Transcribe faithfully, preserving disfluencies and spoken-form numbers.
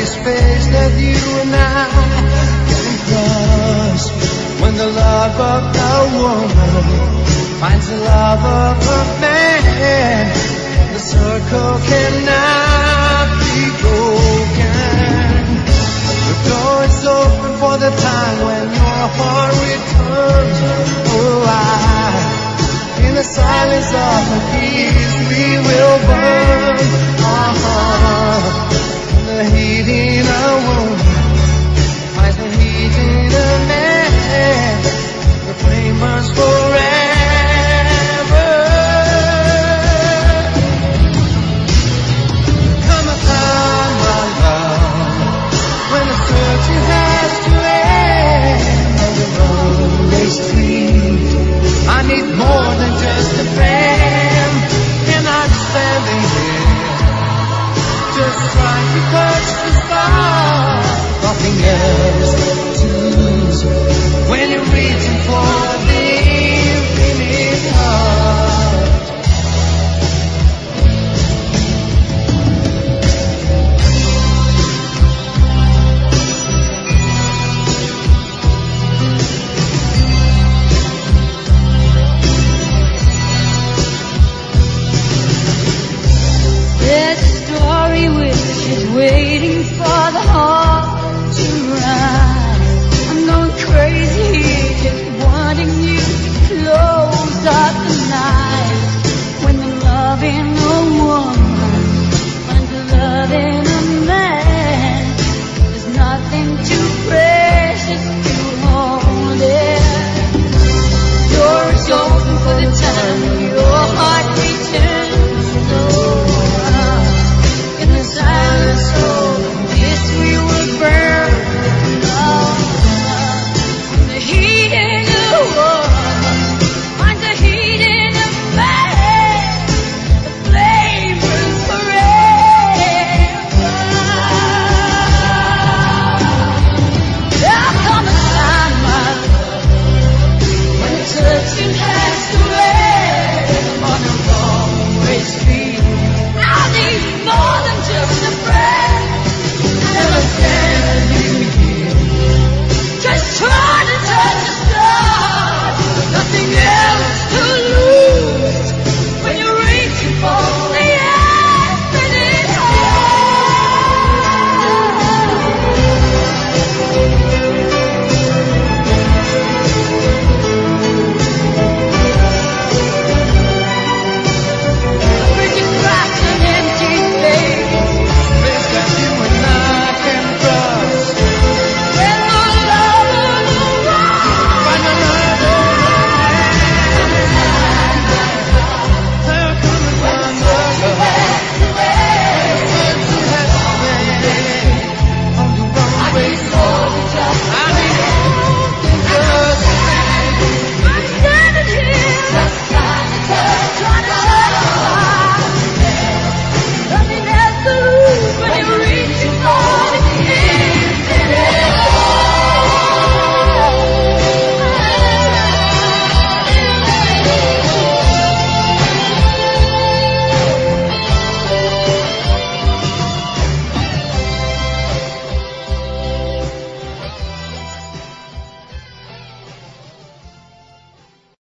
space that you and I can cross. When the love of a woman finds the love of a man, the circle cannot be broken. The door is open for the time when your heart returns. Oh, I, in the silence of the peace, we will burn. Uh-huh. The heat in a woman